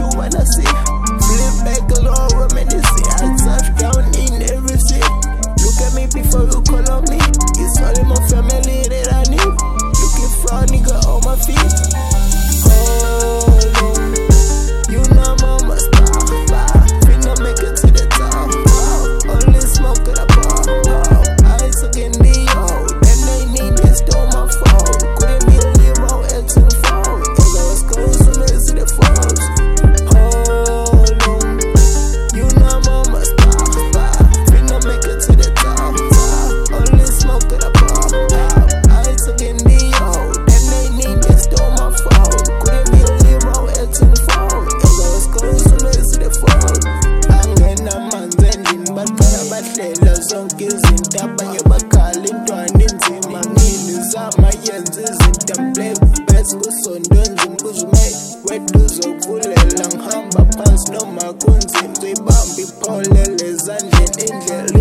you wanna see. Flip back a little reminiscing. I touch down in every city. Look at me before you call on me. It's only my family that I need. Looking for a nigga on my feet. Hold on, you know mama star. Finna make it to the top. Only smoke at a bar. Eyes again the old. Then they need this to my phone. Couldn't be a hero into the phone. As I was going so let's see the phones. Hold on, you know mama star. Finna make it to the top. Only smoke at a bar. Eyes again the old. Then they need this to my phone. Couldn't be a hero into the phone. As I was going so let's see the phone. Angena manzendini bakhala bahlela zonke izinto abanye bakhala intwana inzima ngini zama yenza izinto black best kusonto nzima kuzume wedwa uzokulela ngihamba phansi noma kunzima ibamba ipholele ezandleni indlela